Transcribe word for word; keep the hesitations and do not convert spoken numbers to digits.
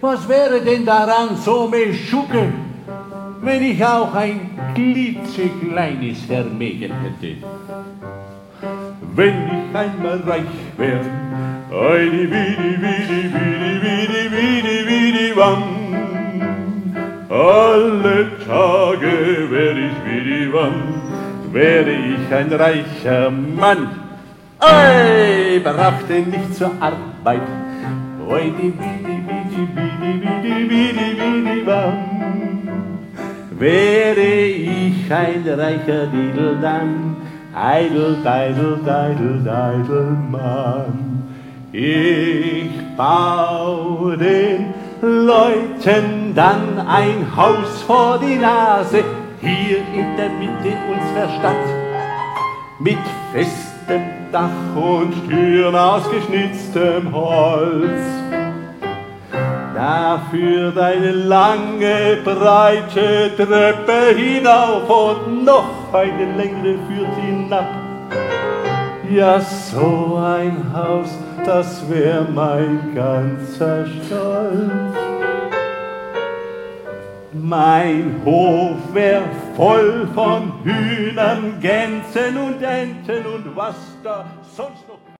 Was wäre denn daran so meschucke, wenn ich auch ein klitzekleines Vermögen hätte? Wenn ich einmal reich wär, Eidi, widi, widi, widi, widi, widi, widi, wam. Alle Tage wär ich widi, wam, wäre ich ein reicher Mann. Ei, brachte nicht zur Arbeit, Oidi, widi, widi, widi, widi, widi, widi, wam. Wäre ich ein reicher Dideldann, Eidel, Deidel, Deidel, Deidelmann. Ich bau den Leuten dann ein Haus vor die Nase, hier in der Mitte unserer Stadt, mit festem Dach und Türen aus geschnitztem Holz. Dafür deine lange, breite Treppe hinauf und noch eine längere führt hinab. Ja, so ein Haus, das wär mein ganzer Stolz. Mein Hof wär voll von Hühnern, Gänsen und Enten und was da sonst noch